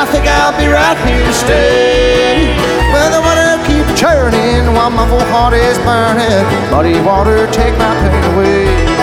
I think I'll be right here to stay. Well, the water keep churning while my full heart is burning. Muddy water, take my pain away.